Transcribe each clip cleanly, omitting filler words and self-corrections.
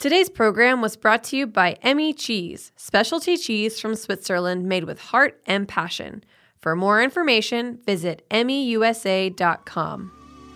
Today's program was brought to you by Emmy Cheese, specialty cheese from Switzerland made with heart and passion. For more information, visit emmyusa.com.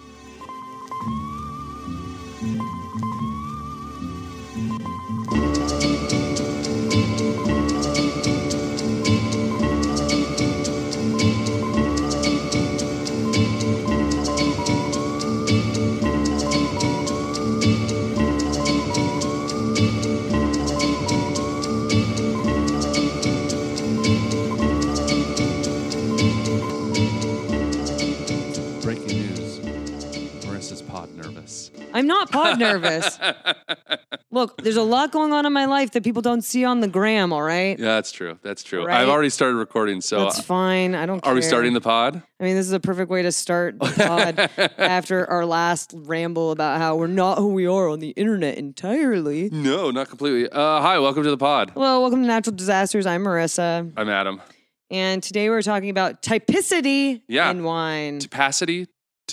I'm not pod nervous. Look, there's a lot going on in my life that people don't see on the gram, all right? Yeah, that's true. That's true. Right? I've already started recording, so... That's fine. I don't care. Are we starting the pod? I mean, this is a perfect way to start the pod after our last ramble about how we're not who we are on the internet entirely. No, not completely. Hi, welcome to the pod. Hello, welcome to Natural Disasters. I'm Marissa. I'm Adam. And today we're talking about typicity in wine. Typicity?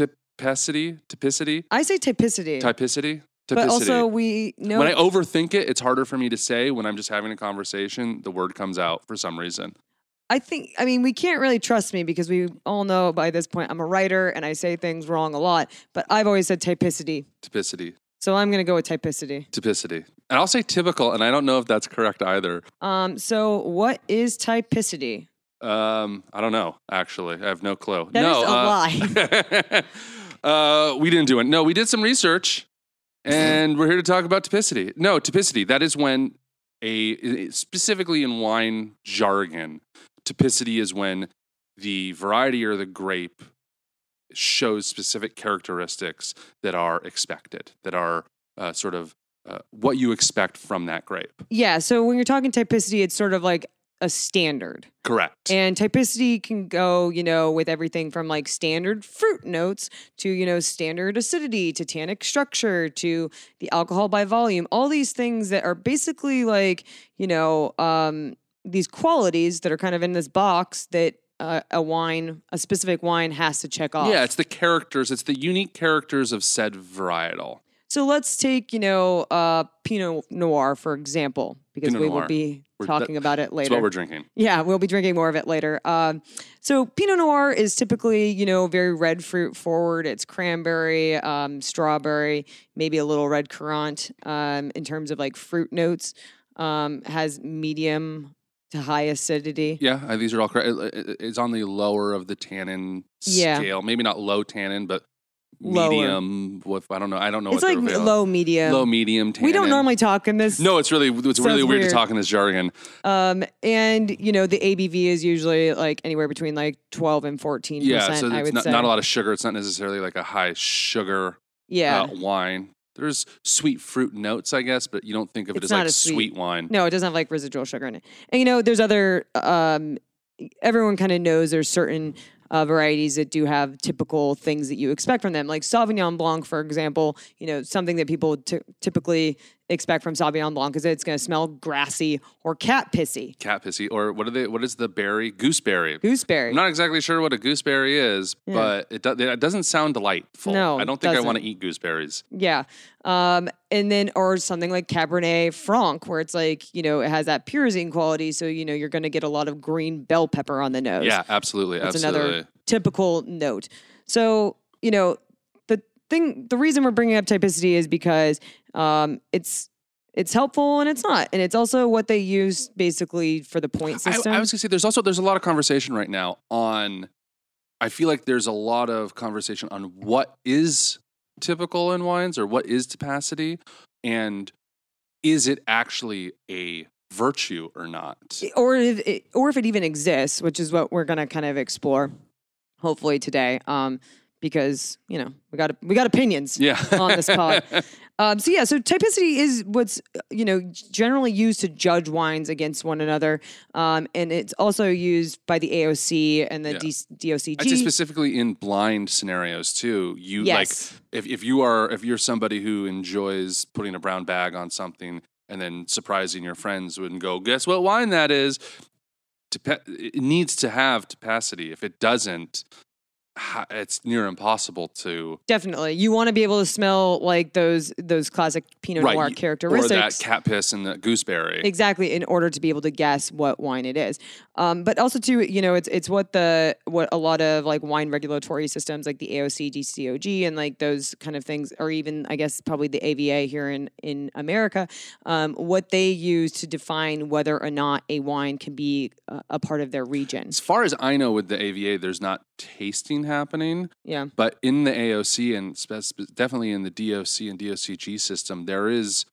I say typicity. Typicity? But also we know... When I overthink it, it's harder for me to say. When I'm just having a conversation, the word comes out for some reason. I mean, we can't really trust me because we all know by this point I'm a writer and I say things wrong a lot. But I've always said typicity. Typicity. So I'm going to go with typicity. Typicity. And I'll say typical, and I don't know if that's correct either. So what is typicity? I don't know, actually. I have no clue. That is a lie. We didn't do it. No, we did some research, and we're here to talk about typicity. No, typicity. That is when specifically in wine jargon, typicity is when the variety or the grape shows specific characteristics that are expected, that are sort of what you expect from that grape. Yeah, so when you're talking typicity, it's sort of like a standard. Correct. And typicity can go, with everything from like standard fruit notes to, standard acidity to tannic structure to the alcohol by volume. All these things that are basically like, these qualities that are kind of in this box that a specific wine has to check off. Yeah, it's the characters. It's the unique characters of said varietal. So let's take, Pinot Noir, for example, because Pinot we Noir. will be talking about it later. That's what we're drinking. Yeah, we'll be drinking more of it later. So Pinot Noir is typically, very red fruit forward. It's cranberry, strawberry, maybe a little red currant in terms of like fruit notes. Has medium to high acidity. Yeah, these are all correct. It's on the lower of the tannin scale. Maybe not low tannin, but medium. I don't know. It's like low medium. Low medium tannin. We don't normally talk in this. No, it's really weird to talk in this jargon. And the ABV is usually like anywhere between like 12 and 14%. Yeah, so I would it's say not a lot of sugar. It's not necessarily like a high sugar wine. There's sweet fruit notes, I guess, but you don't think of it as like sweet wine. No, it doesn't have like residual sugar in it. And there's other. Everyone kind of knows there's certain varieties that do have typical things that you expect from them. Like Sauvignon Blanc, for example, something that people typically expect from Sauvignon Blanc is that it's going to smell grassy or cat pissy. Cat pissy, or what is the berry? Gooseberry. Gooseberry. I'm not exactly sure what a gooseberry is, but it doesn't sound delightful. No, I don't think I want to eat gooseberries. Yeah. Or something like Cabernet Franc, where it's like, it has that pyrazine quality. So, you're going to get a lot of green bell pepper on the nose. Yeah, absolutely. That's another typical note. So, the reason we're bringing up typicity is because it's helpful and it's not. And it's also what they use basically for the point system. I was going to say, there's a lot of conversation right now on, I feel like there's a lot of conversation on what is typical in wines or what is typicity, and is it actually a virtue or not? Or if it even exists, which is what we're going to kind of explore hopefully today. Because, we got opinions on this pod. So typicity is what's, generally used to judge wines against one another. And it's also used by the AOC and the DOCG. I'd say specifically in blind scenarios too. Like if you're somebody who enjoys putting a brown bag on something and then surprising your friends and go, guess what wine that is? It needs to have typicity. If it doesn't, it's near impossible to. Definitely. You want to be able to smell like those classic Pinot Noir characteristics. Or that cat piss and the gooseberry. Exactly, in order to be able to guess what wine it is. But also too, it's what a lot of like wine regulatory systems like the AOC, DCOG, and like those kind of things, or even I guess probably the AVA here in America, what they use to define whether or not a wine can be a part of their region. As far as I know, with the AVA, there's not tasting happening. Yeah. But in the AOC and definitely in the DOC and DOCG system, there is,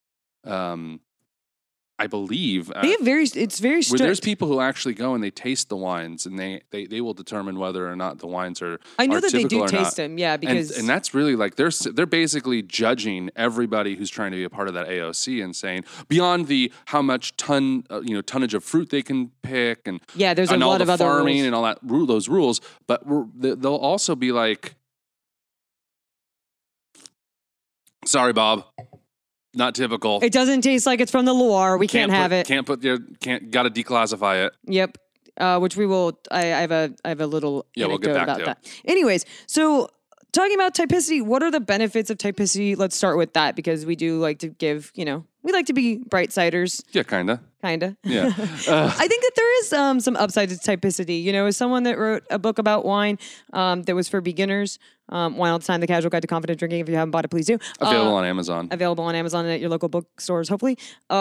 I believe, they have it's very strict. Where there's people who actually go and they taste the wines, and they will determine whether or not the wines are. I know are that they do taste not. them, yeah, because and that's really like they're basically judging everybody who's trying to be a part of that AOC and saying beyond the how much tonnage of fruit they can pick and there's a lot of other farming rules. and all that those rules, but they'll also be like, sorry, Bob. Not typical. It doesn't taste like it's from the Loire. We can't have it. Got to declassify it. Yep. Which we will. I have a little we'll get back about to that. Anyways, so talking about typicity, what are the benefits of typicity? Let's start with that because we do like to give. We like to be bright-siders. Yeah, kinda. Yeah. I think that there is some upside to typicity. As someone that wrote a book about wine that was for beginners, Wine All the Time, The Casual Guide to Confident Drinking. If you haven't bought it, please do. Available on Amazon. Available on Amazon and at your local bookstores, hopefully.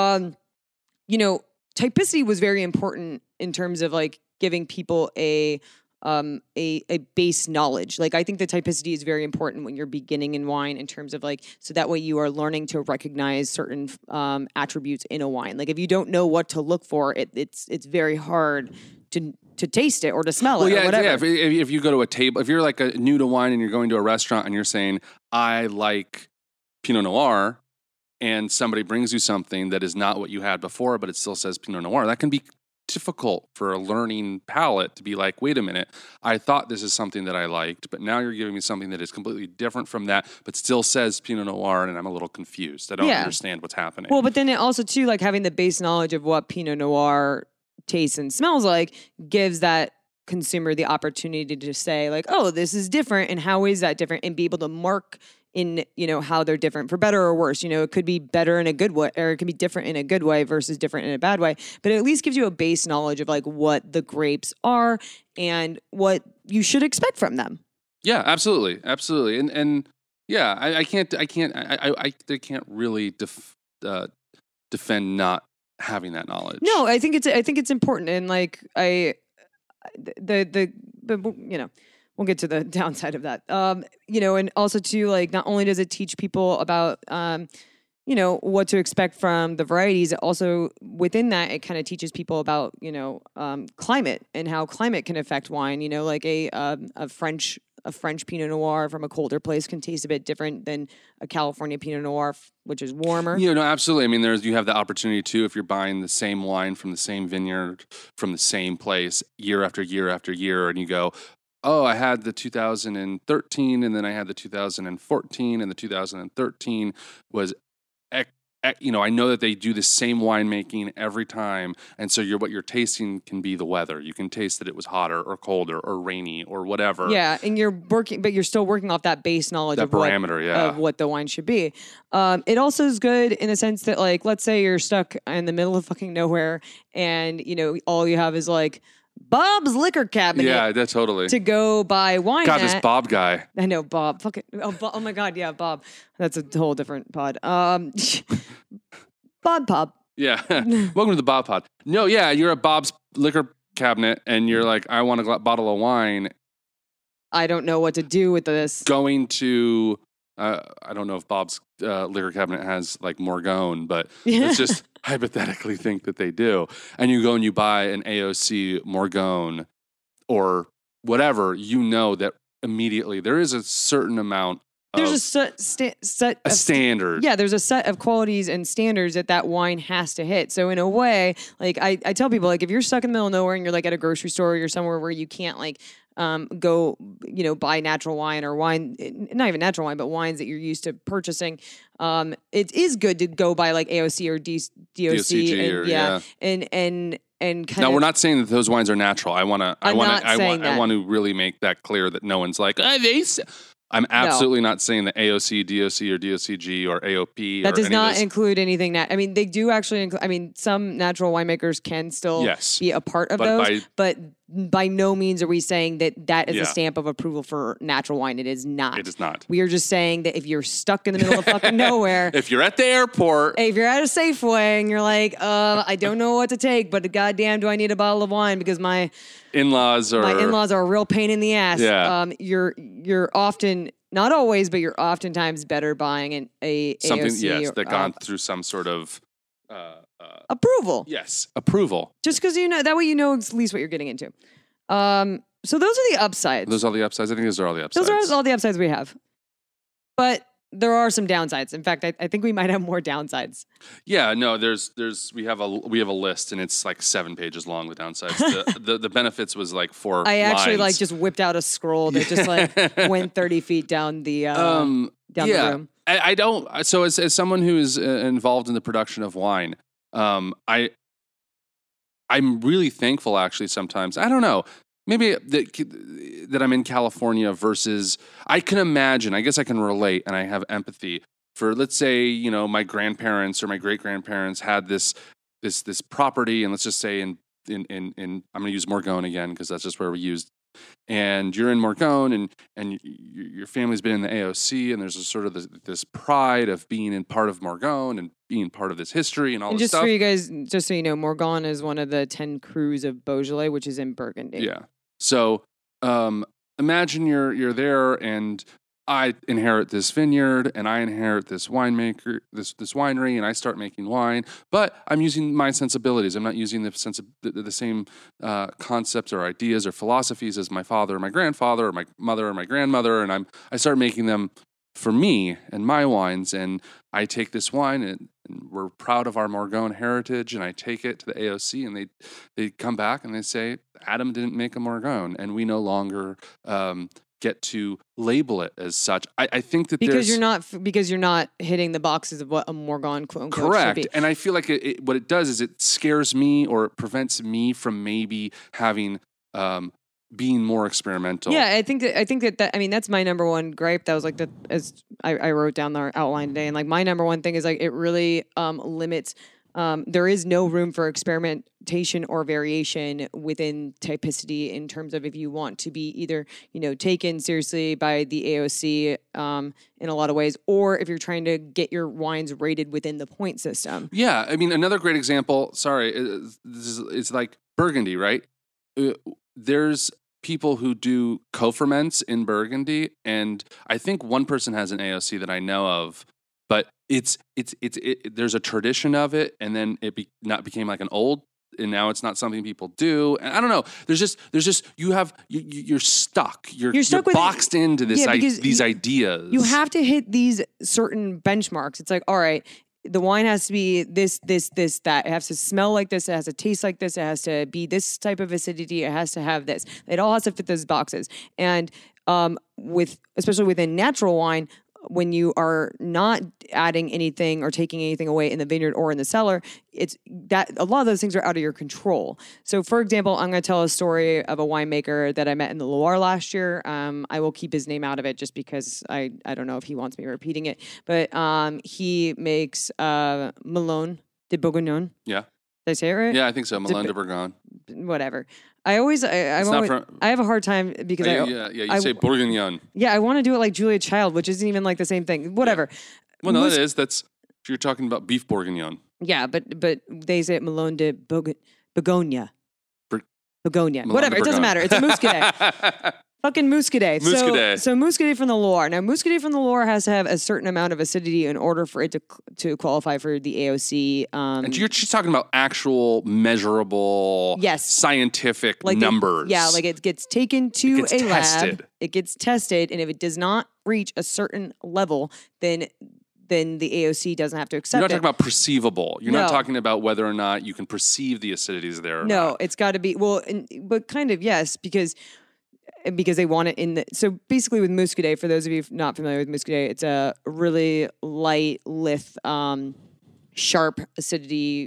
Typicity was very important in terms of like giving people a base knowledge. Like I think the typicity is very important when you're beginning in wine in terms of like, so that way you are learning to recognize certain attributes in a wine. Like if you don't know what to look for, it's very hard to taste it or to smell it or whatever. Yeah. If you go to a table, if you're like new to wine and you're going to a restaurant and you're saying, I like Pinot Noir, and somebody brings you something that is not what you had before, but it still says Pinot Noir, that can be difficult for a learning palate to be like, wait a minute, I thought this is something that I liked, but now you're giving me something that is completely different from that, but still says Pinot Noir, and I'm a little confused. I don't understand what's happening. Well, but then it also too, like having the base knowledge of what Pinot Noir tastes and smells like gives that consumer the opportunity to say like, oh, this is different, and how is that different, and be able to mark in, how they're different for better or worse. It could be better in a good way, or it could be different in a good way versus different in a bad way. But it at least gives you a base knowledge of like what the grapes are and what you should expect from them. Yeah, absolutely. Absolutely. And yeah, I can't really defend not having that knowledge. No, I think it's important. And like, we'll get to the downside of that. And also too, like, not only does it teach people about, what to expect from the varieties, it also within that, it kind of teaches people about, climate and how climate can affect wine. Like a French Pinot Noir from a colder place can taste a bit different than a California Pinot Noir, which is warmer. Absolutely. I mean, you have the opportunity too, if you're buying the same wine from the same vineyard, from the same place year after year after year, and you go, oh, I had the 2013, and then I had the 2014, and the 2013 was, I know that they do the same winemaking every time, and so what you're tasting can be the weather. You can taste that it was hotter or colder or rainy or whatever. Yeah, and you're still working off that base knowledge of what the wine should be. It also is good in the sense that, like, let's say you're stuck in the middle of fucking nowhere, and all you have is like Bob's liquor cabinet. Yeah, that's totally. To go buy wine. God, this Bob guy. I know, Bob. Fucking. Oh my God, yeah, Bob. That's a whole different pod. Bob Pod. Yeah. Welcome to the Bob Pod. No, yeah, you're at Bob's liquor cabinet, and you're like, I want a bottle of wine. I don't know what to do with this. Going to, I don't know if Bob's liquor cabinet has like Morgone, but let's just hypothetically think that they do. And you go and you buy an AOC Morgone or whatever, that immediately there is a certain amount there's a standard. Yeah, there's a set of qualities and standards that wine has to hit. So in a way, like I tell people, like if you're stuck in the middle of nowhere and you're like at a grocery store or you're somewhere where you can't like go, buy natural wine or wine, not even natural wine, but wines that you're used to purchasing. It is good to go buy like AOC or DOC. DOCG, and and kind Now, of. we're not saying that those wines are natural. I want to to really make that clear that no one's like, I'm absolutely not saying that AOC, DOC, or DOCG or AOP. That or does any of not those. include anything that. I mean, they do actually include. I mean, some natural winemakers can still be a part of those, but by no means are we saying that is a stamp of approval for natural wine. It is not. It is not. We are just saying that if you're stuck in the middle of fucking nowhere, if you're at the airport, if you're at a Safeway and you're like, I don't know what to take, but goddamn, do I need a bottle of wine because my in-laws are a real pain in the ass. Yeah. You're often. Not always, but you're oftentimes better buying something AOC that gone through some sort of approval. Yes, approval. Just because that way you know at least what you're getting into. So those are the upsides. Those are all the upsides. I think those are all the upsides. Those are all the upsides we have. But there are some downsides. In fact, I think we might have more downsides. Yeah, no, we have a list and it's like 7 pages long. The downsides, the benefits was like 4. I actually lines. just whipped out a scroll that just went 30 feet down the the room. I don't. So as someone who is involved in the production of wine, I'm really thankful. Actually, sometimes I don't know. Maybe that I'm in California versus I can imagine. I guess I can relate, and I have empathy for. Let's say my grandparents or my great grandparents had this property, and let's just say in I'm going to use Morgone again because that's just where we used. And you're in Morgone, and your family's been in the AOC, and there's a sort of this pride of being in part of Morgone and being part of this history and all this stuff. And just for you guys, just so you know, Morgone is one of the 10 crus of Beaujolais, which is in Burgundy. Yeah. So imagine you're there, and I inherit this vineyard, and I inherit this winemaker, this winery, and I start making wine. But I'm using my sensibilities. I'm not using the same concepts or ideas or philosophies as my father or my grandfather or my mother or my grandmother, and I start making them for me and my wines. And I take this wine, and we're proud of our Morgone heritage, and I take it to the AOC, and they come back and they say, Adam didn't make a Morgone, and we no longer get to label it as such. I think that because you're not hitting the boxes of what a Morgone quote unquote correct, should be. And I feel like what it does is it scares me or it prevents me from maybe having being more experimental. Yeah, I think that I mean that's my number one gripe. That was like as I wrote down the outline today, and like my number one thing is like it really limits. There is no room for experimentation or variation within typicity in terms of if you want to be either, taken seriously by the AOC in a lot of ways, or if you're trying to get your wines rated within the point system. Yeah. I mean, another great example, it's like Burgundy, right? There's people who do co-ferments in Burgundy, and I think one person has an AOC that I know of. But there's a tradition of it, and then it became like an old, and now it's not something people do. And I don't know. There's just you're stuck. You're stuck with boxed into this these ideas. You have to hit these certain benchmarks. It's like, all right, the wine has to be this, that. It has to smell like this. It has to taste like this. It has to be this type of acidity. It has to have this. It all has to fit those boxes. And especially within natural wine, when you are not adding anything or taking anything away in the vineyard or in the cellar, it's that a lot of those things are out of your control. So, for example, I'm going to tell a story of a winemaker that I met in the Loire last year. I will keep his name out of it just because I don't know if he wants me repeating it. But he makes Melon de Bourgogne. Yeah. Did I say it right? Yeah, I think so. Melon de Bourgogne. Whatever. I have a hard time because you say Bourguignon. Yeah, I want to do it like Julia Child, which isn't even like the same thing. Whatever. Yeah. Well, no, that's if you're talking about beef Bourguignon. Yeah, but they say Melon de Bourgogne. Bourgogne. Whatever. It doesn't matter. It's a Muscadet. Fucking Muscadet. So Muscadet from the Loire. Now, Muscadet from the Loire has to have a certain amount of acidity in order for it to qualify for the AOC. And she's talking about actual, measurable, scientific numbers. It gets taken to a lab. It gets tested, and if it does not reach a certain level, then the AOC doesn't have to accept it. You're not talking about perceivable. You're not talking about whether or not you can perceive the acidities there. It's got to be but kind of yes, because they want it in the. So basically, with Muscadet, for those of you not familiar with Muscadet, it's a really light, lithe, sharp acidity,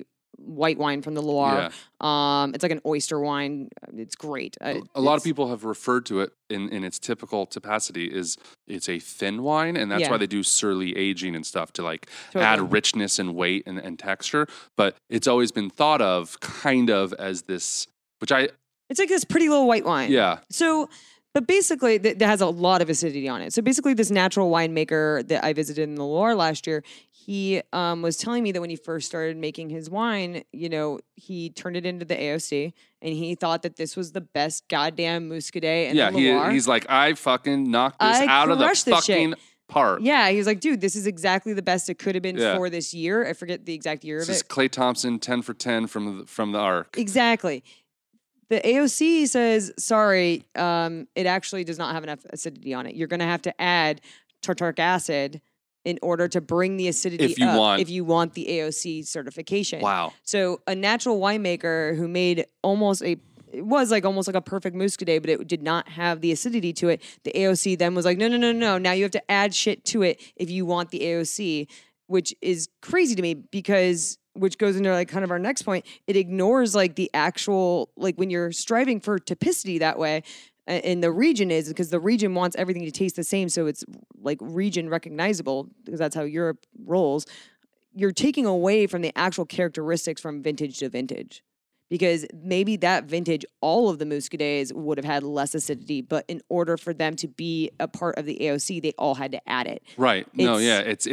white wine from the Loire. It's like an oyster wine. It's great. A lot of people have referred to it in its typical capacity is it's a thin wine, and that's why they do surly aging and stuff to like add richness and weight and texture. But it's always been thought of kind of as this, it's like this pretty little white wine. Yeah. So, but basically, that has a lot of acidity on it. So basically, this natural winemaker that I visited in the Loire last year, he was telling me that when he first started making his wine, you know, he turned it into the AOC, and he thought that this was the best goddamn Muscadet in the Loire. He's like, I fucking knocked this out of the fucking park. Yeah, he was like, dude, this is exactly the best it could have been for this year. I forget the exact year of it. This is Clay Thompson 10 for 10 from the Ark. Exactly. The AOC says, sorry, it actually does not have enough acidity on it. You're going to have to add tartaric acid in order to bring the acidity if you want the AOC certification. Wow. So a natural winemaker who made almost like a perfect Muscadet, but it did not have the acidity to it. The AOC then was like, no. Now you have to add shit to it if you want the AOC, which is crazy to me because, which goes into like kind of our next point, it ignores like the actual, like when you're striving for typicity that way, and the region is because the region wants everything to taste the same, so it's like region recognizable because that's how Europe rolls. You're taking away from the actual characteristics from vintage to vintage. Because maybe that vintage, all of the Muscadets would have had less acidity, but in order for them to be a part of the AOC, they all had to add it. Right. It's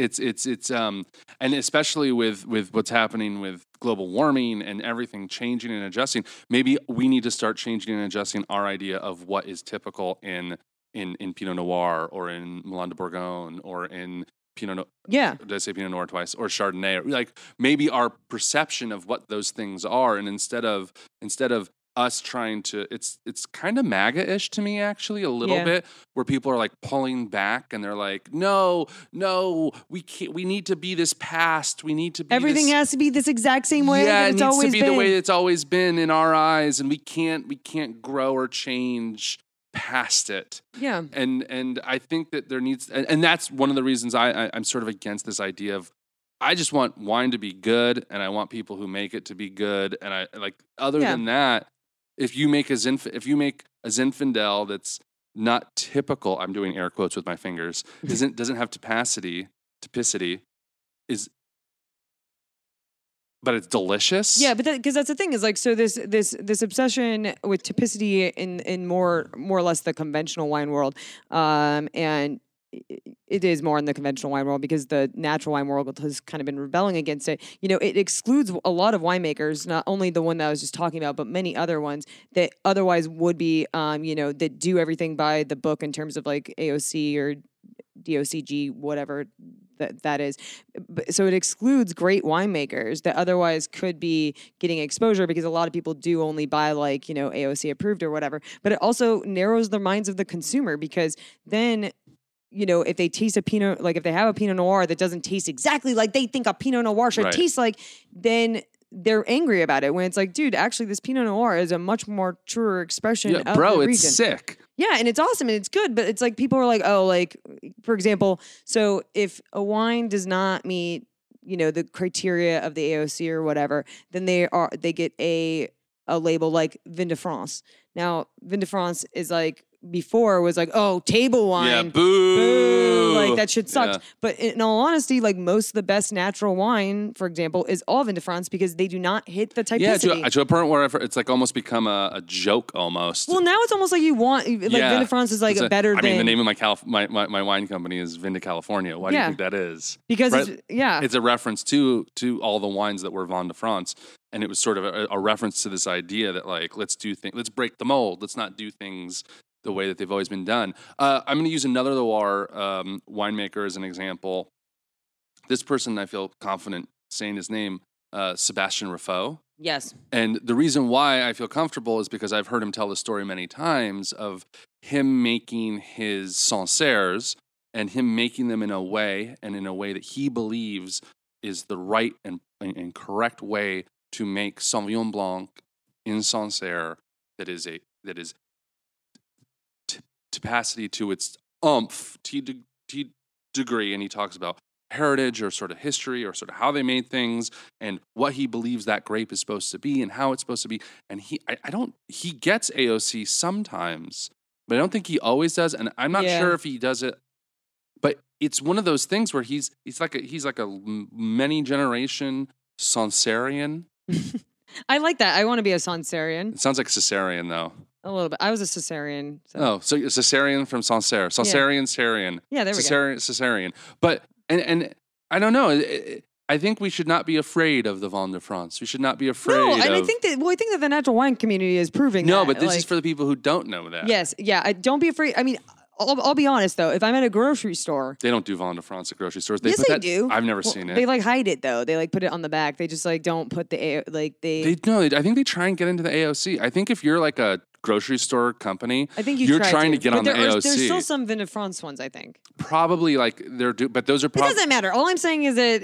and especially with what's happening with global warming and everything changing and adjusting, maybe we need to start changing and adjusting our idea of what is typical in Pinot Noir or in Melon de Bourgogne or in Pinot Noir. Yeah. Did I say Pinot Noir twice? Or Chardonnay? Like maybe our perception of what those things are, and instead of us trying to, it's kind of MAGA-ish to me actually a little bit, where people are like pulling back and they're like, no, we can't. We need to be this past. We need to be. Everything has to be this exact same way. Yeah, it needs to be the way it's always been in our eyes, and we can't grow or change past it. Yeah. And I think that there needs, and that's one of the reasons I'm sort of against this idea of, I just want wine to be good, and I want people who make it to be good. And I like, other than that, if you make a Zinfandel that's not typical, I'm doing air quotes with my fingers, doesn't have typicity, but it's delicious. Yeah, but because that's the thing is like, so this obsession with typicity in more or less the conventional wine world, and it is more in the conventional wine world because the natural wine world has kind of been rebelling against it. You know, it excludes a lot of winemakers, not only the one that I was just talking about, but many other ones that otherwise would be, that do everything by the book in terms of like AOC or DOCG, whatever that is. So it excludes great winemakers that otherwise could be getting exposure because a lot of people do only buy like, AOC approved or whatever. But it also narrows the minds of the consumer because then, if they taste a Pinot, like if they have a Pinot Noir that doesn't taste exactly like they think a Pinot Noir should taste like, then they're angry about it when it's like, dude, actually this Pinot Noir is a much more truer expression of the region. It's sick. Yeah, and it's awesome and it's good, but it's like people are like, oh, like, for example, so if a wine does not meet, the criteria of the AOC or whatever, then they get a label like Vin de France. Now, Vin de France is like, before was like, oh, table wine. Yeah, boo. Like that shit sucks. Yeah. But in all honesty, like most of the best natural wine, for example, is all Vin de France because they do not hit the typicity. Yeah, to a point where it's like almost become a joke almost. Well, now it's almost like you want, like Vin de France is like better than. I mean, the name of my wine company is Vin de California. Why do you think that is? Because it's a reference to all the wines that were Vin de France. And it was sort of a reference to this idea that like, let's break the mold. Let's not do things the way that they've always been done. I'm going to use another Loire winemaker as an example. This person, I feel confident saying his name, Sébastien Riffaut. Yes. And the reason why I feel comfortable is because I've heard him tell the story many times of him making his Sancerres and him making them in a way that he believes is the right and correct way to make Sauvignon Blanc in Sancerre that is capacity to its degree, and he talks about heritage or sort of history or sort of how they made things and what he believes that grape is supposed to be and how it's supposed to be. And he gets AOC sometimes, but I don't think he always does. And I'm not sure if he does it, but it's one of those things where he's like a many generation Sansarian. I like that. I want to be a Sansarian. It sounds like Caesarean though. A little bit. I was a Caesarean. So Caesarean from Sancerre. Sansarian, Sarian. Yeah, there we go. Caesarean. But, and I don't know. I think we should not be afraid of the Vin de France. We should not be afraid of... I think that the natural wine community is proving that. No, but this is for the people who don't know that. Yes. Yeah. Don't be afraid. I mean... I'll be honest though. If I'm at a grocery store, they don't do Vin de France at grocery stores. Yes, they do. I've never seen it. They like hide it though. They like put it on the back. They just like don't put the I think they try and get into the AOC. I think if you're like a grocery store company, I think you're trying to get on the AOC. There's still some Vin de France ones. I think probably like but those are probably. It doesn't matter. All I'm saying is that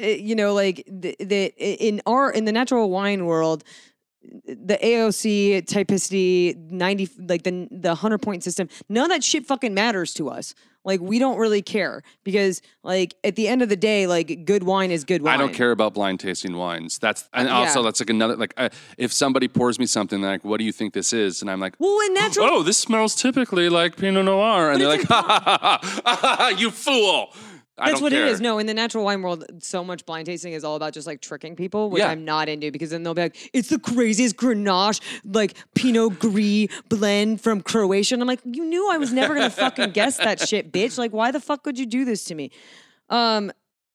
in the natural wine world. The AOC, typicity, 90, like the 100-point system, none of that shit fucking matters to us. Like, we don't really care because, like, at the end of the day, like, good wine is good wine. I don't care about blind tasting wines. Also that's like another, like, if somebody pours me something, like, what do you think this is? And I'm like, well, in natural, oh, this smells typically like Pinot Noir. And they're like, ha, ha, ha, ha, ha, you fool. That's what it is. No, in the natural wine world, so much blind tasting is all about just like tricking people, which I'm not into because then they'll be like, it's the craziest Grenache, like Pinot Gris blend from Croatia. And I'm like, you knew I was never going to fucking guess that shit, bitch. Like, why the fuck would you do this to me? So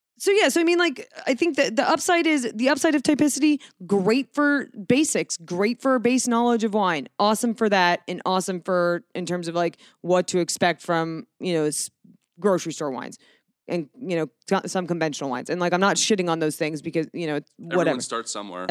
I mean, like, I think that the upside of typicity, great for basics, great for base knowledge of wine, awesome for that, and awesome for in terms of like what to expect from, grocery store wines. And, some conventional wines. And, like, I'm not shitting on those things because, whatever. Everyone starts somewhere.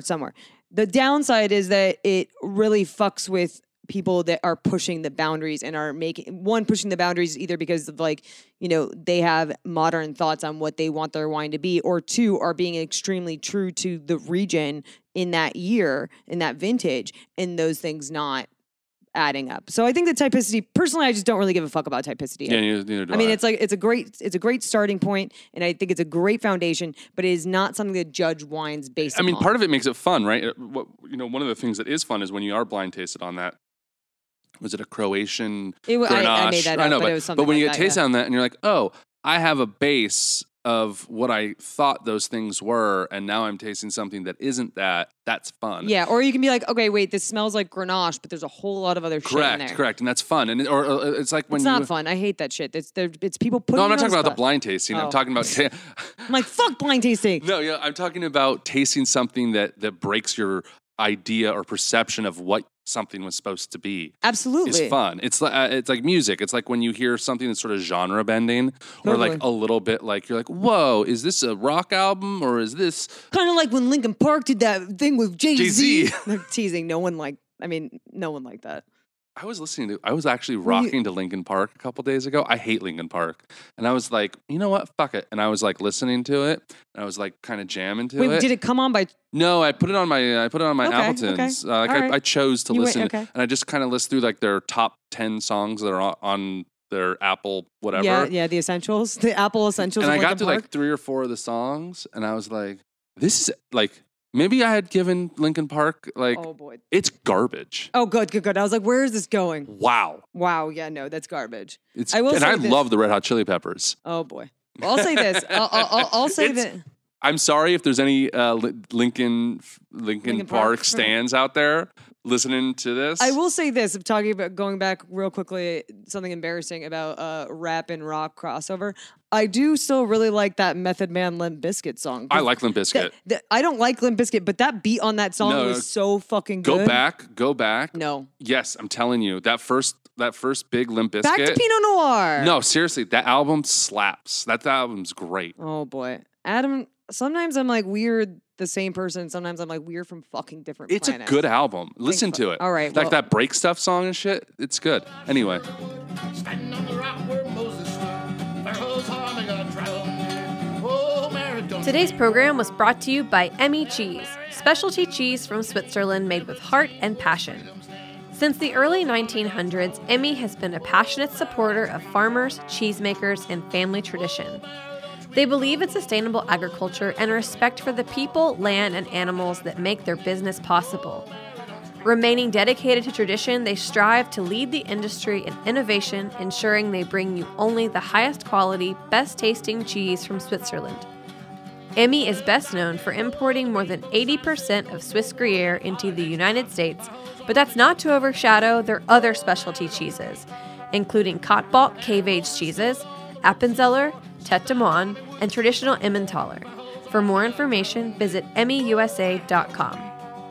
The downside is that it really fucks with people that are pushing the boundaries and are pushing the boundaries either because of, like, they have modern thoughts on what they want their wine to be, or two, are being extremely true to the region in that year, in that vintage, and those things not adding up. So I think the typicity, personally, I just don't really give a fuck about typicity. Yeah, neither do I. I mean, it's a great starting point, and I think it's a great foundation, but it is not something that judge wines based upon. I mean, part of it makes it fun, right? One of the things that is fun is when you are blind tasted on that. Was it a Croatian Grenache? I made that up, but it was something But when like you get tasted yeah. on that and you're like, oh, I have a base of what I thought those things were, and now I'm tasting something that isn't that. That's fun. Yeah, or you can be like, okay, wait, this smells like Grenache, but there's a whole lot of other shit in there. Correct, and that's fun. And or it's like when it's not fun. I hate that shit. It's people putting. No, I'm not talking about the blind tasting. I'm talking about. I'm like, fuck blind tasting. No, yeah, I'm talking about tasting something that breaks your idea or perception of what something was supposed to be. Absolutely. It's fun. It's like music. It's like when you hear something that's sort of genre bending or like a little bit like you're like, whoa, is this a rock album or is this kind of like when Linkin Park did that thing with Jay-Z. They're teasing. No one liked that. I was actually rocking to Linkin Park a couple days ago. I hate Linkin Park. And I was like, you know what? Fuck it. And I was like listening to it. And I was like kind of jamming to it. Wait, did it come on by? No, I put it on my Apple Tunes. Okay. I chose to listen. And I just kind of listened through like their top 10 songs that are on their Apple whatever. Yeah, the essentials. The Apple essentials. And I got to like 3 or 4 of the songs. And I was like, this is like... Maybe I had given Linkin Park, like, oh boy, it's garbage. Oh, good. I was like, where is this going? Wow. Yeah, no, that's garbage. I love the Red Hot Chili Peppers. Oh boy. Well, I'll say this. I'll say that. I'm sorry if there's any Linkin Park stands out there listening to this. I will say this, of talking about going back real quickly, something embarrassing about rap and rock crossover. I do still really like that Method Man Limp Bizkit song. I like Limp Bizkit. I don't like Limp Bizkit, but that beat on that song was so fucking good. Go back. No. Yes, I'm telling you, that first big Limp Bizkit. Back to Pinot Noir. No, seriously, that album slaps. That album's great. Oh boy. Adam, sometimes I'm like weird the same person. Sometimes I'm like weird from fucking different planets. It's a good album. Listen to it. All right. Like that Break Stuff song and shit. It's good. Anyway. Standing on the rock where Moses stood, Pharaoh's army got drowned. Oh, Mary, don't Today's program was brought to you by Emmy Cheese, specialty cheese from Switzerland made with heart and passion. Since the early 1900s, Emmy has been a passionate supporter of farmers, cheesemakers, and family tradition. They believe in sustainable agriculture and respect for the people, land, and animals that make their business possible. Remaining dedicated to tradition, they strive to lead the industry in innovation, ensuring they bring you only the highest quality, best tasting cheese from Switzerland. Emmy is best known for importing more than 80% of Swiss Gruyere into the United States, but that's not to overshadow their other specialty cheeses, including Kotbalt cave-aged cheeses, Appenzeller, Tête de Moine, and traditional Emmentaler. For more information, visit emmyusa.com.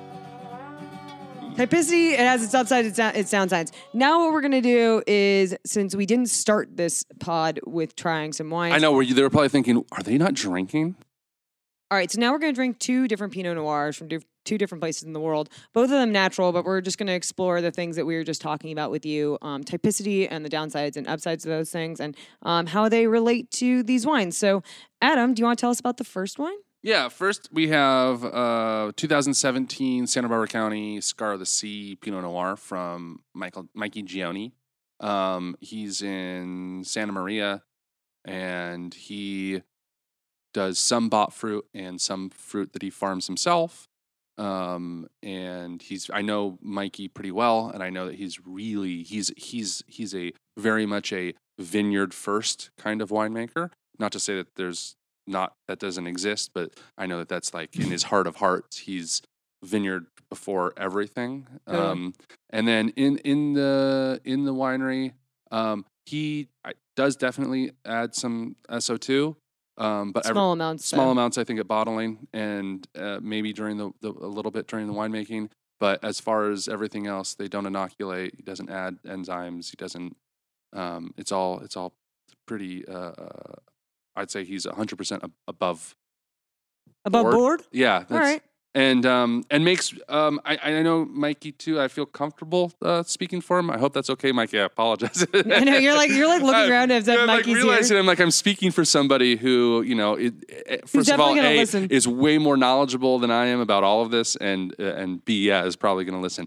Typicity, it has its upsides, its downsides. Now what we're going to do is, since we didn't start this pod with trying some wines. I know, they were probably thinking, are they not drinking? All right, so now we're going to drink 2 different Pinot Noirs from 2 different places in the world. Both of them natural, but we're just going to explore the things that we were just talking about with you, typicity and the downsides and upsides of those things, and how they relate to these wines. So, Adam, do you want to tell us about the first wine? Yeah, first we have 2017 Santa Barbara County Scar of the Sea Pinot Noir from Mikey Gioni. He's in Santa Maria, and he does some bought fruit and some fruit that he farms himself. And I know Mikey pretty well, and I know that he's a very much a vineyard first kind of winemaker. Not to say that that doesn't exist, but I know that that's like in his heart of hearts. He's vineyard before everything. And then in the winery, he does definitely add some SO2, but small amounts, I think, at bottling, and maybe during a little bit during the winemaking. But as far as everything else, they don't inoculate. He doesn't add enzymes. He doesn't. It's all pretty. I'd say he's 100% above board. Yeah. All right. And makes I know Mikey too. I feel comfortable speaking for him. I hope that's okay, Mikey. I apologize. I know you're like looking around as if Mikey's realizing here. I'm speaking for somebody who first of all, is way more knowledgeable than I am about all of this, and B, is probably going to listen.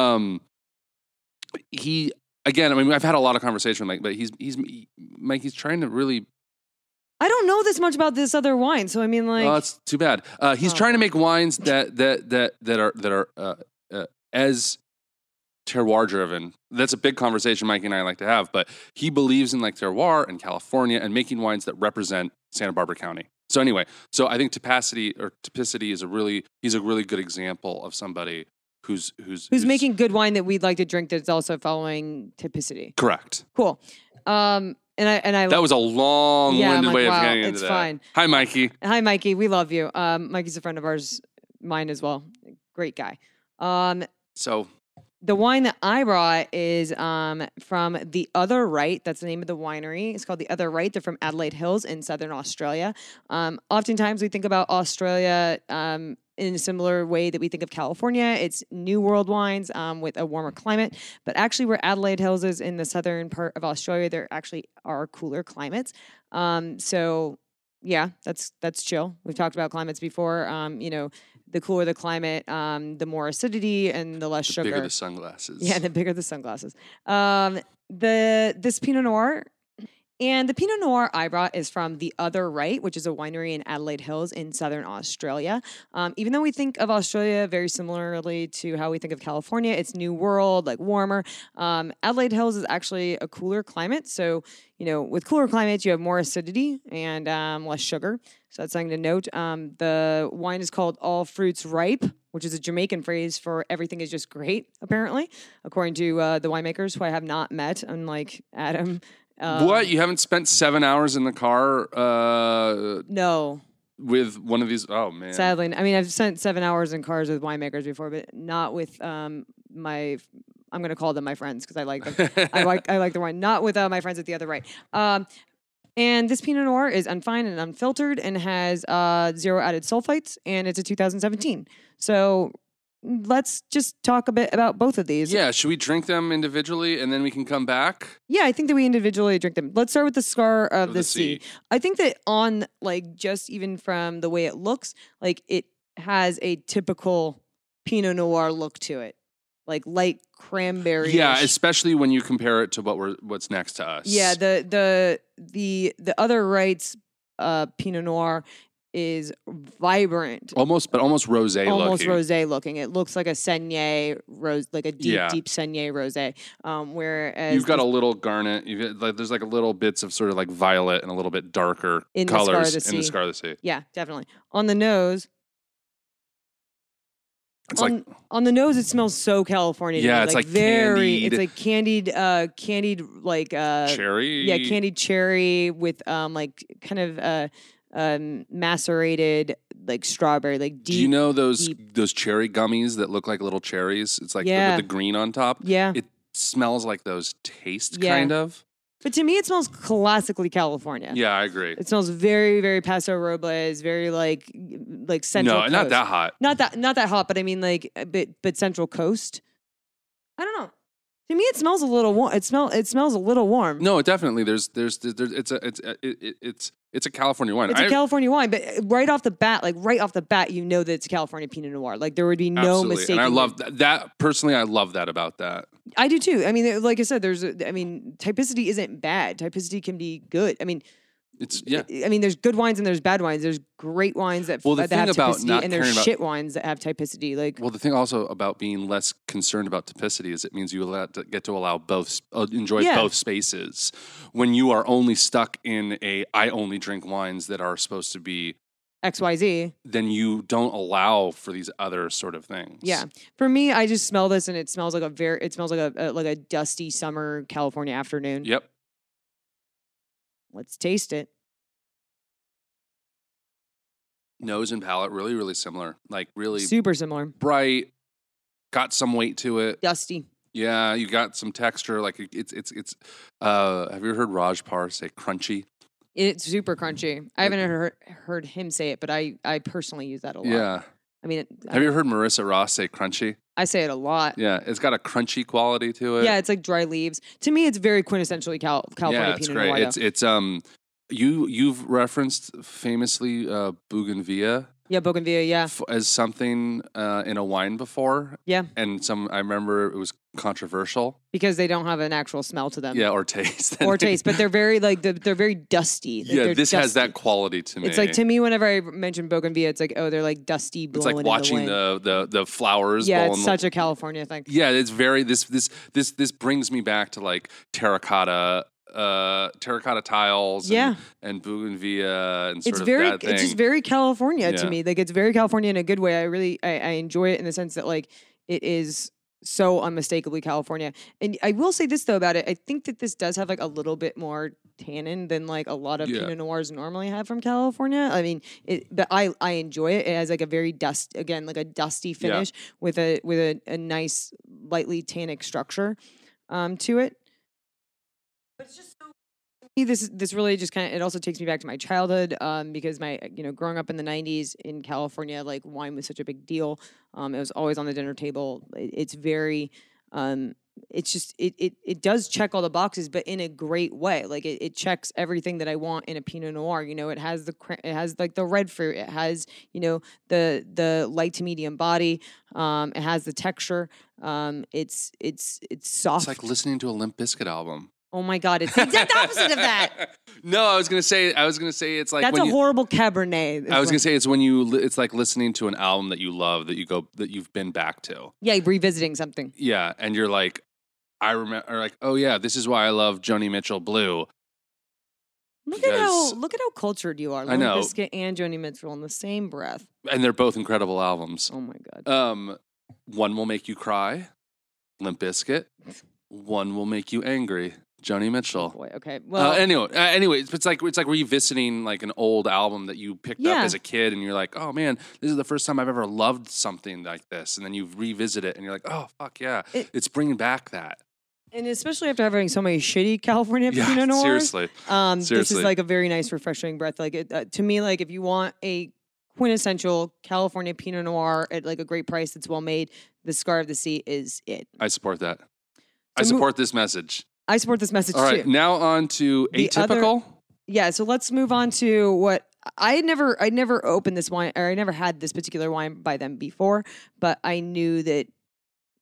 I've had a lot of conversation with Mike, but Mikey's trying to really. I don't know this much about this other wine, so I mean, like, oh, that's too bad. He's trying to make wines that are as terroir driven. That's a big conversation Mike and I like to have. But he believes in like terroir and California and making wines that represent Santa Barbara County. So anyway, I think typicity is a really good example of somebody who's making good wine that we'd like to drink that's also following typicity. Correct. Cool. And I that was a long-winded way of getting into that. It's fine. Hi, Mikey. Hi, Mikey. We love you. Mikey's a friend of ours, mine as well. Great guy. So the wine that I brought is from The Other Right. That's the name of the winery. It's called The Other Right. They're from Adelaide Hills in southern Australia. Oftentimes we think about Australia in a similar way that we think of California. It's New World wines with a warmer climate. But actually where Adelaide Hills is in the southern part of Australia, there actually are cooler climates. So yeah, that's chill. We've talked about climates before. The cooler the climate, the more acidity and the less sugar. The bigger the sunglasses. Yeah, the bigger the sunglasses. This Pinot Noir. And the Pinot Noir I brought is from The Other Right, which is a winery in Adelaide Hills in southern Australia. Even though we think of Australia very similarly to how we think of California, it's New World, like warmer. Adelaide Hills is actually a cooler climate. So, with cooler climates, you have more acidity and less sugar. So that's something to note. The wine is called All Fruits Ripe, which is a Jamaican phrase for everything is just great, apparently, according to the winemakers who I have not met, unlike Adam. What? You haven't spent 7 hours in the car? No. With one of these? Oh, man. Sadly. I mean, I've spent 7 hours in cars with winemakers before, but not with I'm going to call them my friends because I like them. I like the wine. Not with my friends at The Other Right. And this Pinot Noir is unfined and unfiltered and has 0 added sulfites, and it's a 2017. So let's just talk a bit about both of these. Yeah, should we drink them individually and then we can come back? Yeah, I think that we individually drink them. Let's start with the Scar of the Sea. I think that on, just even from the way it looks, it has a typical Pinot Noir look to it. Light cranberry. Yeah, especially when you compare it to what's next to us. Yeah, the Other Right's Pinot Noir is vibrant. Almost rosé looking. Almost rosé looking. It looks like a Saignée rose, like a deep Saignée rosé. Whereas you've got a little garnet. There's like a little bits of sort of like violet and a little bit darker colors in the Scar of the Sea. Yeah, definitely. On the nose, on the nose, it smells so California. Yeah, it's like very. candied. It's like candied like cherry. Yeah, candied cherry with like kind of macerated like strawberry, like deep. Do you know those cherry gummies that look like little cherries? It's like with the green on top. Yeah, it smells like those taste kind of. But to me, it smells classically California. Yeah, I agree. It smells very, very Paso Robles, very like Central Coast. No, not that hot. Not that hot, but I mean like but Central Coast. I don't know. To me, it smells a little warm. It smells a little warm. No, definitely. It's a California wine. It's a California wine, but right off the bat, you know that it's a California Pinot Noir. Like there would be no mistake. And I love that. Personally, I love that about that. I do too. I mean, like I said, typicity isn't bad. Typicity can be good. I mean, I mean, there's good wines and there's bad wines. There's great wines that have typicity, and there's shit wines that have typicity. Like, well, the thing also about being less concerned about typicity is it means you get to allow enjoy both spaces. When you are only stuck in I only drink wines that are supposed to be XYZ, then you don't allow for these other sort of things. Yeah, for me, I just smell this and it smells like a dusty summer California afternoon. Yep. Let's taste it. Nose and palate really, really similar. Like really super similar. Bright, got some weight to it. Dusty. Yeah, you got some texture. Like it's. Have you heard Raj Par say crunchy? It's super crunchy. I haven't heard him say it, but I personally use that a lot. Yeah. I mean, have you heard Marissa Ross say crunchy? I say it a lot. Yeah, it's got a crunchy quality to it. Yeah, it's like dry leaves. To me, it's very quintessentially California Pinot Noir. Yeah, it's great. You've referenced famously Bougainvillea. Yeah, Bougainvillea, yeah. As something in a wine before. Yeah. And I remember it was controversial. Because they don't have an actual smell to them. Yeah, or taste. But they're very they're very dusty. Like, this has that quality to me. It's like, to me, whenever I mention Bougainvillea, it's like, oh, they're like dusty, blowing. It's like watching the flowers. Yeah, it's such a California thing. Yeah, it's very, this brings me back to like terracotta tiles and bougainvillea and sort of that thing. It's just very California to me. Like, it's very California in a good way. I enjoy it in the sense that like it is so unmistakably California. And I will say this though about it. I think that this does have like a little bit more tannin than like a lot of Pinot Noirs normally have from California. I mean, but I enjoy it. It has like a very dusty finish with a nice lightly tannic structure to it. But it's just so. This really just kind of, it also takes me back to my childhood because growing up in the 90s in California, like wine was such a big deal. It was always on the dinner table. It's very, it's just, it does check all the boxes, but in a great way. Like it checks everything that I want in a Pinot Noir. You know, it has like the red fruit. It has, the light to medium body. It has the texture. It's soft. It's like listening to a Limp Bizkit album. Oh my God! It's the exact opposite of that. No, I was gonna say it's like that's a horrible Cabernet. I was gonna say it's like listening to an album that you love that you've been back to. Yeah, revisiting something. Yeah, and you're like, I remember, or like, oh yeah, this is why I love Joni Mitchell Blue. Look at how cultured you are. I know. Limp Bizkit and Joni Mitchell in the same breath. And they're both incredible albums. Oh my God. One will make you cry, Limp Bizkit. One will make you angry, Joni Mitchell. Oh boy, okay. Well, anyway, it's like revisiting like an old album that you picked up as a kid, and you're like, oh man, this is the first time I've ever loved something like this, and then you revisit it, and you're like, oh fuck yeah, it's bringing back that. And especially after having so many shitty California Pinot Noirs, seriously, this is like a very nice, refreshing breath. Like to me, like if you want a quintessential California Pinot Noir at like a great price that's well made, the Scar of the Sea is it. I support that. I support this message. I support this message too. All right, now on to Atypical. So let's move on to what I'd never opened this wine, or I never had this particular wine by them before, but I knew that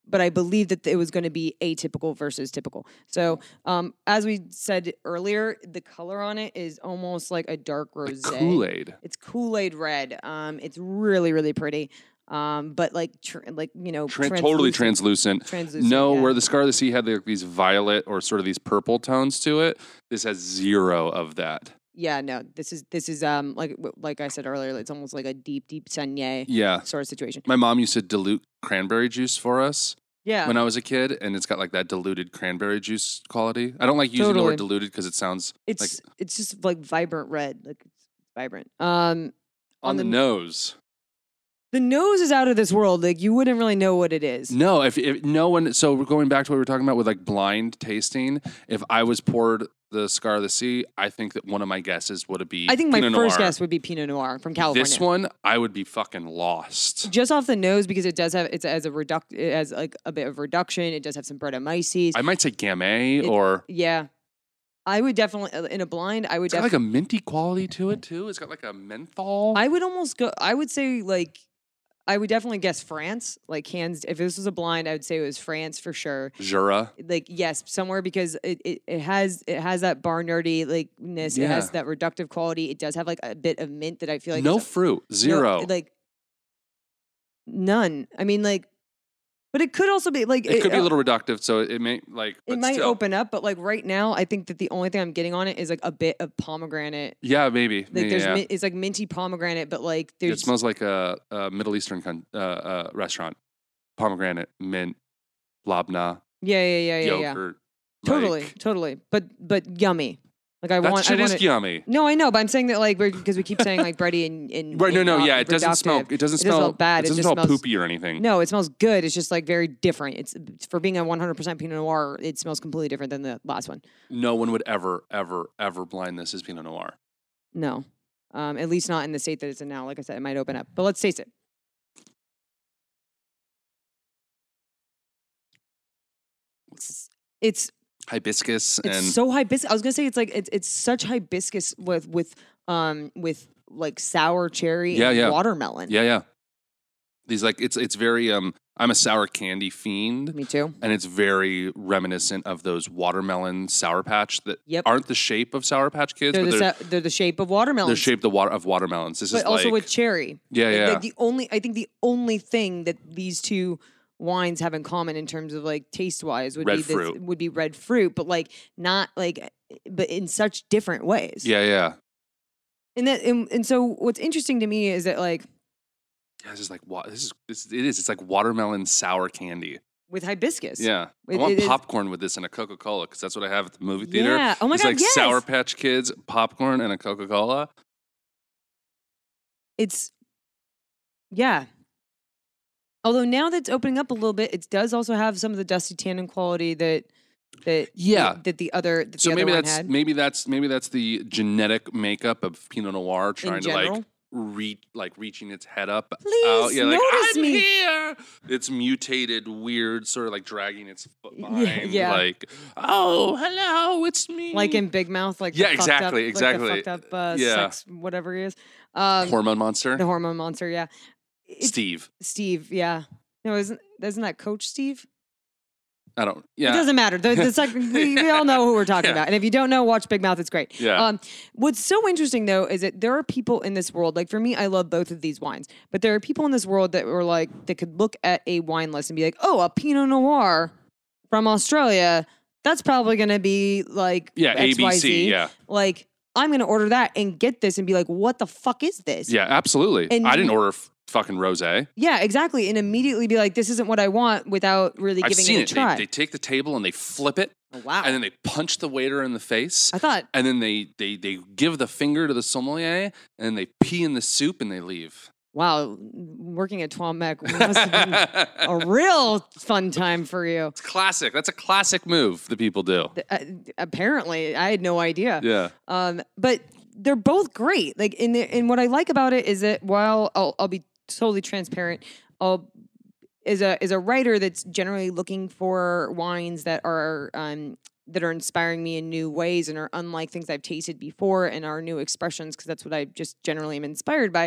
but I believe that it was going to be atypical versus typical. So, as we said earlier, the color on it is almost like a dark rosé. Like Kool-Aid. It's Kool-Aid red. It's really, really pretty. But totally translucent. No, yeah. where the Scar of the Sea had these violet or sort of these purple tones to it, this has zero of that. Yeah, no, this is like I said earlier, it's almost like a deep saignée sort of situation. My mom used to dilute cranberry juice for us. Yeah. When I was a kid, and it's got like that diluted cranberry juice quality. I don't like using the word diluted because it sounds it's just like vibrant red, like it's vibrant. On the nose. The nose is out of this world. Like you wouldn't really know what it is. No, if no one. So we're going back to what we were talking about with like blind tasting. If I was poured the Scar of the Sea, I think that one of my guesses would be. I think Pinot my first Noir. guess would be Pinot Noir from California. This one, I would be fucking lost. Just off the nose because it does have it has like a bit of reduction. It does have some Brettanomyces. I might say Gamay or yeah. I would definitely in a blind. I would. It's got like a minty quality to it too. It's got like a menthol. I would almost go. I would say like. I would definitely guess France, like hands. If this was a blind, I would say it was France for sure. Jura, like yes, somewhere because it has that barnyardy likeness. It has that reductive quality. It does have like a bit of mint that I feel like no fruit, zero, like none. I mean, like, but it could also be like it could be a little reductive, so it may like it might open up. But like right now, I think that the only thing I'm getting on it is like a bit of pomegranate. Yeah, maybe. Like it's like minty pomegranate, but like it smells like a Middle Eastern restaurant. Pomegranate, mint, labna. Yeah. Yogurt. Totally. But yummy. Like that shit is yummy. No, I know, but I'm saying that like because we keep saying like bready and right. Yeah, it doesn't smell. It doesn't smell bad. It doesn't smell poopy or anything. No, it smells good. It's just like very different. It's for being a 100% Pinot Noir. It smells completely different than the last one. No one would ever blind this as Pinot Noir. No, at least not in the state that it's in now. Like I said, it might open up. But let's taste it. It's hibiscus and so hibiscus. I was gonna say it's like it's such hibiscus with like sour cherry and watermelon. Yeah. These like it's very I'm a sour candy fiend. Me too. And it's very reminiscent of those watermelon Sour Patch that aren't the shape of Sour Patch Kids. They're the shape of watermelons. They're shaped of watermelons. This but is also like, with cherry. Yeah. Like the only thing that these two wines have in common in terms of like taste wise would be red fruit, but like not like but in such different ways. Yeah. And so what's interesting to me is that like this is like it's like watermelon sour candy with hibiscus. Yeah, I want popcorn with this and a Coca-Cola because that's what I have at the movie theater. Yeah. Oh my God, like Sour Patch Kids, popcorn, and a Coca-Cola. Although now that's opening up a little bit, it does also have some of the dusty tannin quality that the other one had. Maybe that's the genetic makeup of Pinot Noir trying to like reaching its head up. Please like notice I'm me. here. It's mutated, weird, sort of like dragging its foot behind. Yeah. Like, oh, hello, it's me. Like in Big Mouth, like exactly. Like the fucked up sex, whatever he is. Hormone monster. The hormone monster, yeah. Steve, yeah. No, isn't that Coach Steve? I don't. Yeah, it doesn't matter. We all know who we're talking about, and if you don't know, watch Big Mouth. It's great. Yeah. What's so interesting though is that there are people in this world. Like for me, I love both of these wines, but there are people in this world that were like that could look at a wine list and be like, "Oh, a Pinot Noir from Australia. That's probably going to be like XYZ. ABC. Yeah, like I'm going to order that and get this and be like, what the fuck is this? Yeah, absolutely. And I didn't order fucking rosé. Yeah, exactly. And immediately be like, this isn't what I want without really giving it a try. They take the table and they flip it. Oh, wow. And then they punch the waiter in the face. I thought. And then they give the finger to the sommelier and then they pee in the soup and they leave. Wow, working at Twomec must have been a real fun time for you. It's classic. That's a classic move that people do. Apparently, I had no idea. Yeah. But they're both great. Like, and what I like about it is that while I'll be totally transparent, is a writer that's generally looking for wines that are inspiring me in new ways and are unlike things I've tasted before and are new expressions because that's what I just generally am inspired by.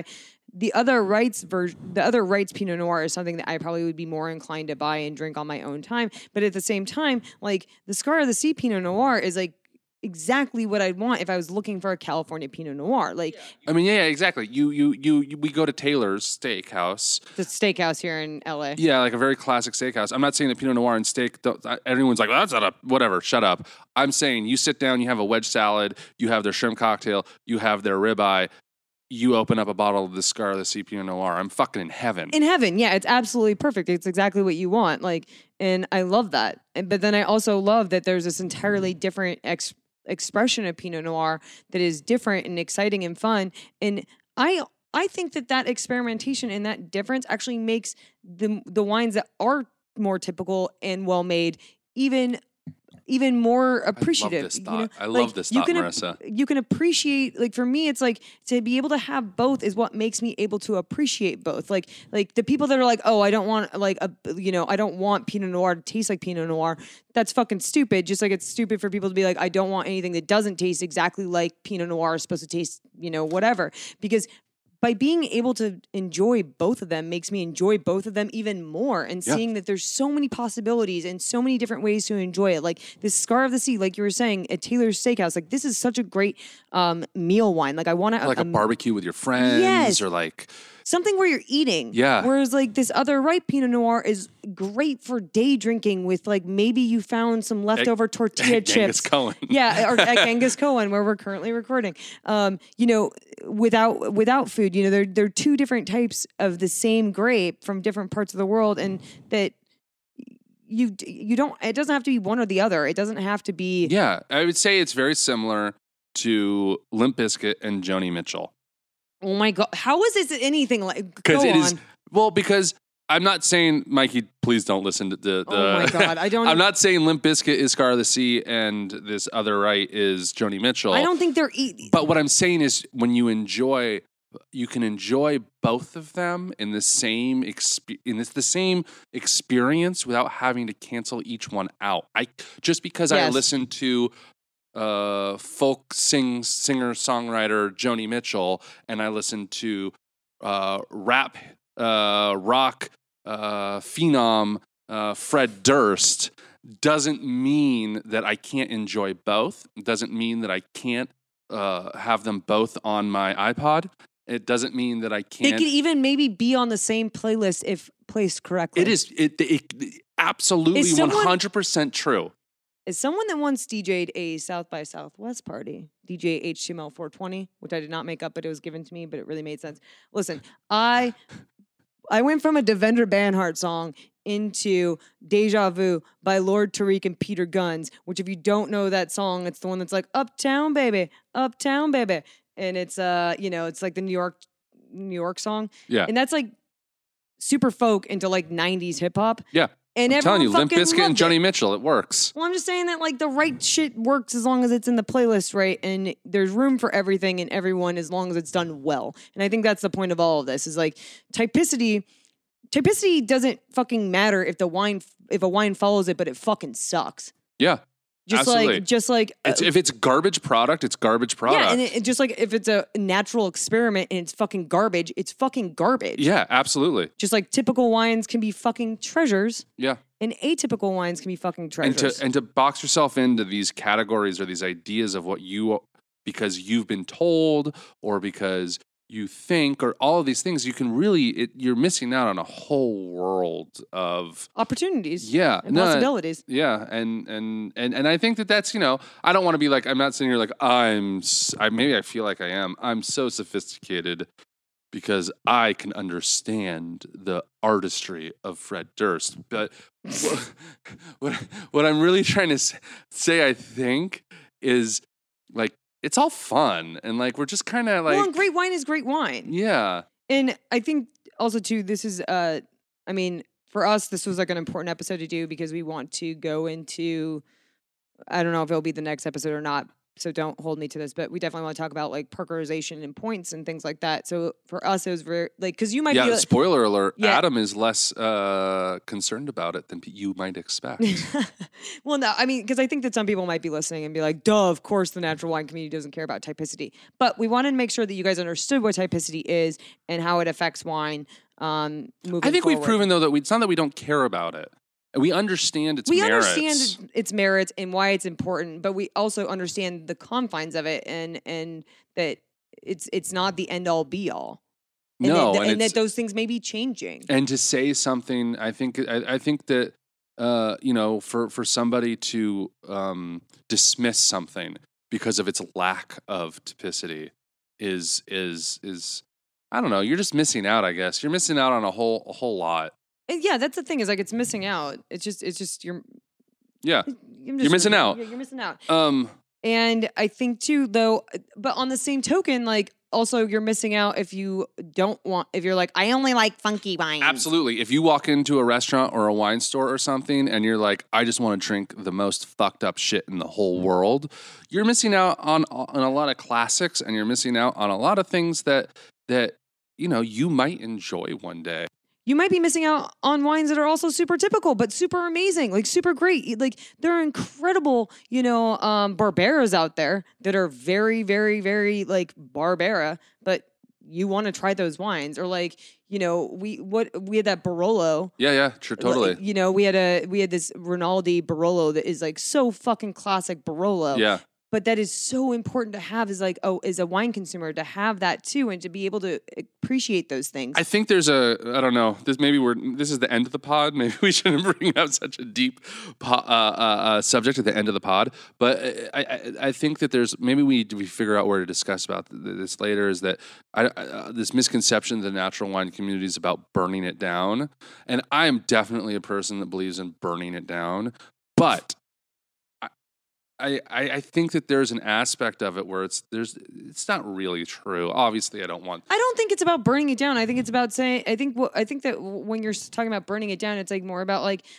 the other rights Pinot Noir is something that I probably would be more inclined to buy and drink on my own time. But at the same time, like the Scar of the Sea Pinot Noir is like exactly what I'd want if I was looking for a California Pinot Noir. Like, I mean, yeah, exactly. We go to Taylor's Steakhouse, the steakhouse here in LA. Yeah, like a very classic steakhouse. I'm not saying that Pinot Noir and steak. Everyone's like, well, that's not a whatever. Shut up. I'm saying you sit down, you have a wedge salad, you have their shrimp cocktail, you have their ribeye. You open up a bottle of the Scar of the Sea Pinot Noir. I'm fucking in heaven. In heaven, yeah, it's absolutely perfect. It's exactly what you want. Like, and I love that. But then I also love that there's this entirely different expression of Pinot Noir that is different and exciting and fun. And I think that experimentation and that difference actually makes the wines that are more typical and well made even more appreciative. I love this thought, Marissa. You can appreciate, like, for me, it's like to be able to have both is what makes me able to appreciate both. Like the people that are like, oh, I don't want I don't want Pinot Noir to taste like Pinot Noir. That's fucking stupid. Just like it's stupid for people to be like, I don't want anything that doesn't taste exactly like Pinot Noir is supposed to taste, whatever. Because by being able to enjoy both of them makes me enjoy both of them even more, and seeing that there's so many possibilities and so many different ways to enjoy it. Like this Scar of the Sea, like you were saying, at Taylor's Steakhouse, like this is such a great meal wine. Like I want to... Like a barbecue with your friends, or like... something where you're eating. Yeah. Whereas like this other ripe Pinot Noir is great for day drinking with like maybe you found some leftover tortilla chips. Genghis Cohen. Yeah, or at Genghis Cohen where we're currently recording. Without food, there are two different types of the same grape from different parts of the world, and that you don't, it doesn't have to be one or the other. It doesn't have to be. Yeah, I would say it's very similar to Limp Bizkit and Joni Mitchell. Oh my God. How is this anything like? Because it is. Well, because I'm not saying, Mikey, please don't listen to the. Oh my God. I don't. I'm not saying Limp Bizkit is Scar of the Sea and this other right is Joni Mitchell. I don't think they're. But what I'm saying is when you can enjoy both of them in the same the same experience without having to cancel each one out. Just because I listen to folk singer-songwriter Joni Mitchell and I listen to rock phenom Fred Durst doesn't mean that I can't enjoy both. It doesn't mean that I can't have them both on my iPod. It doesn't mean that I can't. They could even maybe be on the same playlist if placed correctly. It is absolutely 100% true. As someone that once DJ'd a South by Southwest party, DJ HTML 420, which I did not make up, but it was given to me, but it really made sense. Listen, I went from a Devendra Banhart song into Deja Vu by Lord Tariq and Peter Guns, which if you don't know that song, it's the one that's like, Uptown Baby, Uptown Baby. And it's, it's like the New York song. Yeah. And that's like super folk into like 90s hip hop. Yeah. And I'm telling you, Limp Bizkit and Joni it. Mitchell, it works. Well, I'm just saying that like the right shit works as long as it's in the playlist right, and there's room for everything and everyone as long as it's done well. And I think that's the point of all of this is like typicity doesn't fucking matter if a wine follows it, but it fucking sucks. Yeah. Absolutely. If it's garbage product, it's garbage product. Yeah, and it, just like if it's a natural experiment and it's fucking garbage, it's fucking garbage. Yeah, absolutely. Just like typical wines can be fucking treasures. Yeah. And atypical wines can be fucking treasures. And to box yourself into these categories or these ideas of what because you've been told or because you think or all of these things, you can really, you're missing out on a whole world of opportunities. Yeah. And possibilities. Yeah. And I think that's, I don't want to be like, I'm not sitting here like maybe I feel like I am. I'm so sophisticated because I can understand the artistry of Fred Durst. But what I'm really trying to say, I think, is like, it's all fun. And like, we're just kind of like... Well, and great wine is great wine. Yeah. And I think also too, this is, for us, this was like an important episode to do because we want to go into, I don't know if it'll be the next episode or not, so don't hold me to this, but we definitely want to talk about like Parkerization and points and things like that. So for us, it was very like, because you might be like, spoiler alert, Adam is less concerned about it than you might expect. Well, no, I mean, because I think that some people might be listening and be like, duh, of course the natural wine community doesn't care about typicity. But we wanted to make sure that you guys understood what typicity is and how it affects wine moving I think forward. we've proven, though, that it's not that we don't care about it. We understand its merits. We understand its merits and why it's important, but we also understand the confines of it and that it's not the end all be all. And that those things may be changing. And to say something, I think that for somebody to dismiss something because of its lack of typicity is I don't know. You're just missing out. I guess you're missing out on a whole lot. Yeah, that's the thing. Is like it's missing out. It's just you're. Yeah, you're missing out. You're missing out. And I think too, though. But on the same token, like also you're missing out if you're like, I only like funky wines. Absolutely. If you walk into a restaurant or a wine store or something, and you're like, I just want to drink the most fucked up shit in the whole world, you're missing out on a lot of classics, and you're missing out on a lot of things that you might enjoy one day. You might be missing out on wines that are also super typical, but super amazing, like super great. Like there are incredible, Barberas out there that are very, very, very like Barbera, but you want to try those wines. Or like, we had that Barolo. Yeah, sure, totally. Like, we had this Rinaldi Barolo that is like so fucking classic Barolo. Yeah. But that is so important to have as a wine consumer, to have that too, and to be able to appreciate those things. I think there's I don't know, this is the end of the pod. Maybe we shouldn't bring up such a deep subject at the end of the pod. But I think that maybe we figure out where to discuss about this later, is that this misconception of the natural wine community is about burning it down. And I am definitely a person that believes in burning it down. But I think that there's an aspect of it where it's not really true. Obviously, I don't think it's about burning it down. I think it's about saying. I think that when you're talking about burning it down, it's like more about like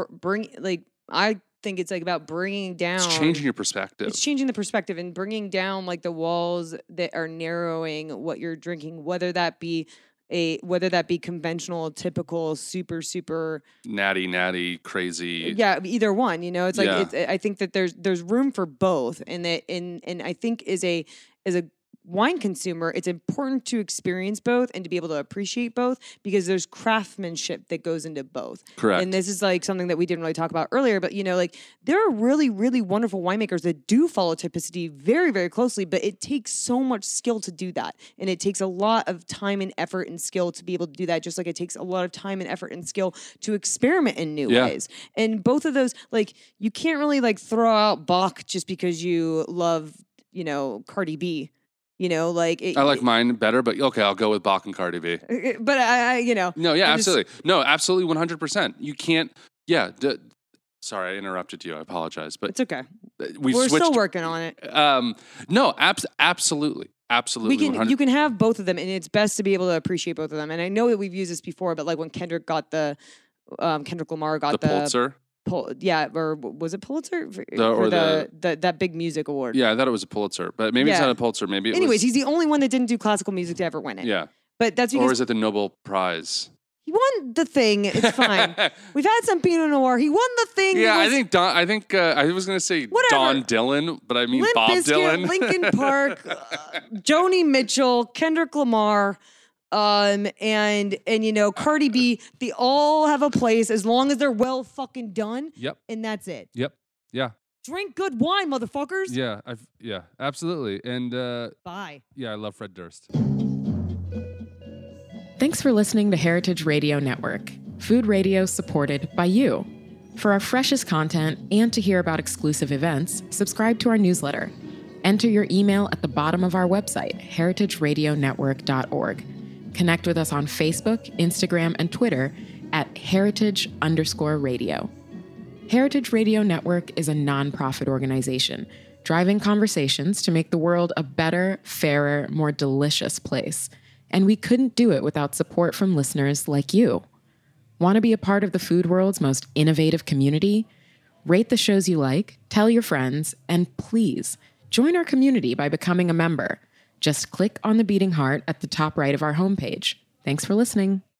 I think it's like about bringing down. It's changing your perspective. It's changing the perspective and bringing down like the walls that are narrowing what you're drinking, whether that be conventional, typical, super natty, crazy. Yeah, either one. It's like I think that there's room for both, and I think as a wine consumer, it's important to experience both and to be able to appreciate both, because there's craftsmanship that goes into both. Correct. And this is like something that we didn't really talk about earlier, but like there are really, really wonderful winemakers that do follow typicity very, very closely, but it takes so much skill to do that. And it takes a lot of time and effort and skill to be able to do that, just like it takes a lot of time and effort and skill to experiment in new ways. And both of those, like, you can't really like throw out Bach just because you love, Cardi B. I like mine better, but okay, I'll go with Bach and Cardi B. But No, yeah, absolutely. No, absolutely, 100%. You can't. Yeah. Sorry, I interrupted you. I apologize, but it's okay. We're still working on it. No, absolutely. You can have both of them, and it's best to be able to appreciate both of them. And I know that we've used this before, but like when Kendrick Lamar got the Pulitzer. Or was it Pulitzer for that big music award? Yeah, I thought it was a Pulitzer, but maybe it's not a Pulitzer. Maybe anyways, he's the only one that didn't do classical music to ever win it. Yeah, but that's because, or is it the Nobel Prize? He won the thing. It's fine. We've had some Pinot Noir. He won the thing. Yeah, I think I was going to say Don Dylan, but I mean Limp Bob Bizkit, Dylan. Linkin Park, Joni Mitchell, Kendrick Lamar. And Cardi B, they all have a place as long as they're well fucking done. Yep. And that's it. Yep. Yeah. Drink good wine, motherfuckers. Yeah, absolutely. And bye. Yeah, I love Fred Durst. Thanks for listening to Heritage Radio Network, food radio supported by you. For our freshest content and to hear about exclusive events, subscribe to our newsletter. Enter your email at the bottom of our website, heritageradionetwork.org. Connect with us on Facebook, Instagram, and Twitter at heritage_radio. Heritage Radio Network is a nonprofit organization driving conversations to make the world a better, fairer, more delicious place. And we couldn't do it without support from listeners like you. Want to be a part of the food world's most innovative community? Rate the shows you like, tell your friends, and please Join our community by becoming a member. Just click on the beating heart at the top right of our homepage. Thanks for listening.